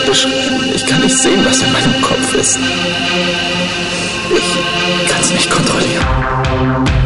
beschreiben. Ich kann nicht sehen, was in meinem Kopf ist. Ich kann es nicht kontrollieren.